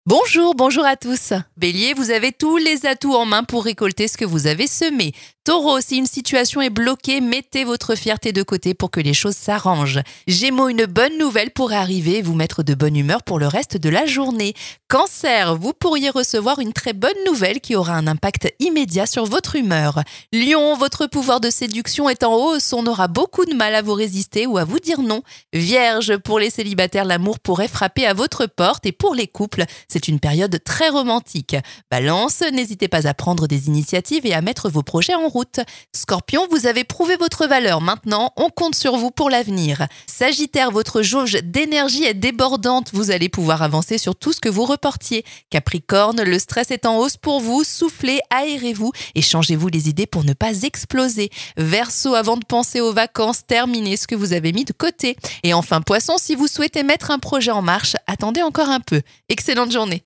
Bonjour à tous. Bélier, vous avez tous les atouts en main pour récolter ce que vous avez semé. Taureau, si une situation est bloquée, mettez votre fierté de côté pour que les choses s'arrangent. Gémeaux, une bonne nouvelle pourrait arriver et vous mettre de bonne humeur pour le reste de la journée. Cancer, vous pourriez recevoir une très bonne nouvelle qui aura un impact immédiat sur votre humeur. Lion, votre pouvoir de séduction est en hausse, on aura beaucoup de mal à vous résister ou à vous dire non. Vierge, pour les célibataires, l'amour pourrait frapper à votre porte et pour les couples, c'est une période très romantique. Balance, n'hésitez pas à prendre des initiatives et à mettre vos projets en route. Scorpion, vous avez prouvé votre valeur. Maintenant, on compte sur vous pour l'avenir. Sagittaire, votre jauge d'énergie est débordante. Vous allez pouvoir avancer sur tout ce que vous reportiez. Capricorne, le stress est en hausse pour vous. Soufflez, aérez-vous et changez-vous les idées pour ne pas exploser. Verseau, avant de penser aux vacances, terminez ce que vous avez mis de côté. Et enfin, Poisson, si vous souhaitez mettre un projet en marche, attendez encore un peu. Excellente journée.